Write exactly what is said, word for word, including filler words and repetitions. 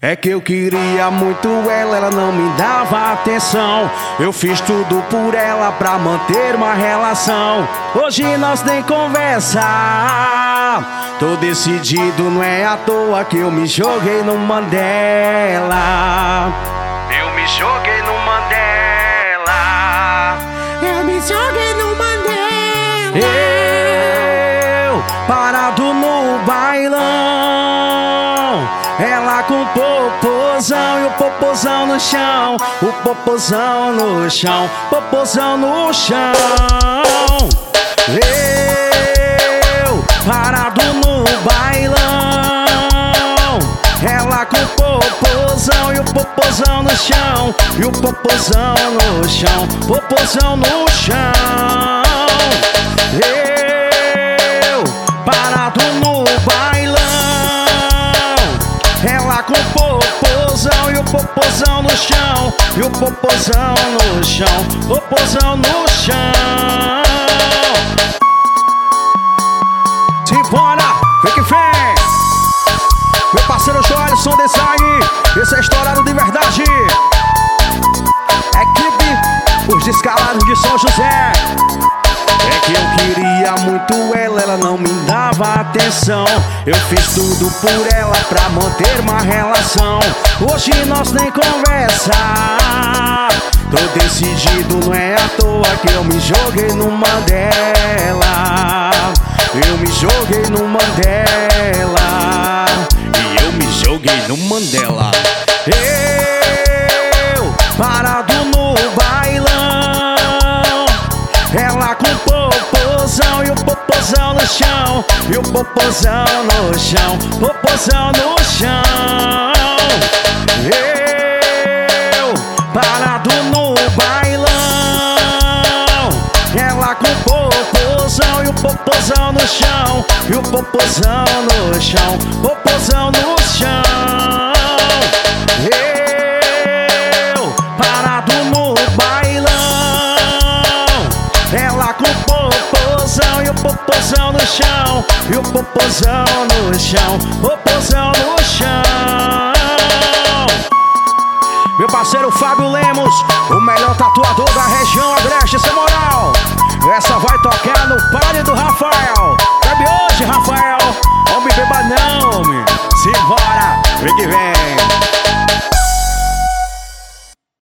É que eu queria muito ela, ela não me dava atenção. Eu fiz tudo por ela pra manter uma relação. Hoje nós nem conversa. Tô decidido, não é à toa que eu me joguei no Mandela. Eu me joguei no Mandela. Eu me joguei no Mandela. Eu parado no bailão, ela com popozão e o popozão no chão, o popozão no chão, popozão no chão. Eu parado no bailão, ela com popozão e o popozão no chão, e o popozão no chão, popozão no chão. Eu parado no bailão, ela com popozão e o popozão no chão, e o popozão no chão, popozão no chão. Simbora, vem que vem. Meu parceiro Joelson Design, esse é estourado de verdade. Equipe, os descalados de São José. É que eu queria muito ela, ela não me dava atenção. Eu fiz tudo por ela pra manter uma relação. Hoje nós nem conversa. Tô decidido, não é à toa que eu me joguei no Mandela. Eu me joguei no Mandela. E eu me joguei no Mandela. Eu parado no bailão, ela com popozão e o popozão no chão, e o popozão no chão, popozão no chão. Eu parado no bailão, ela com popozão e o popozão no chão, e o popozão no chão, popozão no chão. Eu parado no bailão, ela com popozão e o popozão no chão, e o popozão no chão, popozão no chão. Meu parceiro Fábio Lemos, o melhor tatuador da região Agreste, sem moral. Essa vai tocar no party do Rafael. Bebe hoje, Rafael. Homem, beba não, homem. Simbora, vem que vem.